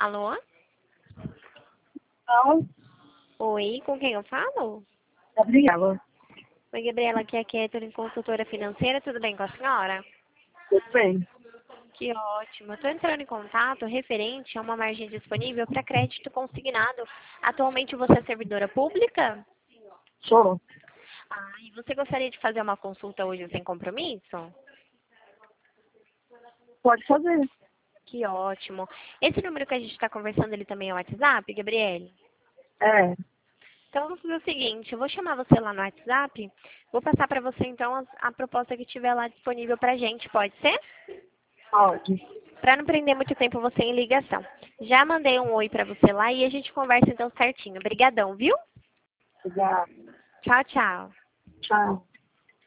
Alô? Não, Oi, com quem eu falo? Gabriela. Oi, Gabriela, aqui é a Ketty, consultora financeira, tudo bem com a senhora? Tudo bem? Que ótimo. Estou entrando em contato referente a uma margem disponível para crédito consignado. Atualmente você é servidora pública? Sou. Ah, e você gostaria de fazer uma consulta hoje sem compromisso? Pode fazer. Que ótimo. Esse número que a gente está conversando, ele também é o WhatsApp, Gabriele? É, Então, vamos fazer o seguinte, eu vou chamar você lá no WhatsApp, vou passar para você, então, a proposta que tiver lá disponível para a gente, pode ser? pode. Para não prender muito tempo você em ligação. Já mandei um oi para você lá e a gente conversa, então, certinho. Obrigadão, viu? Obrigada. Tchau, tchau. Tchau.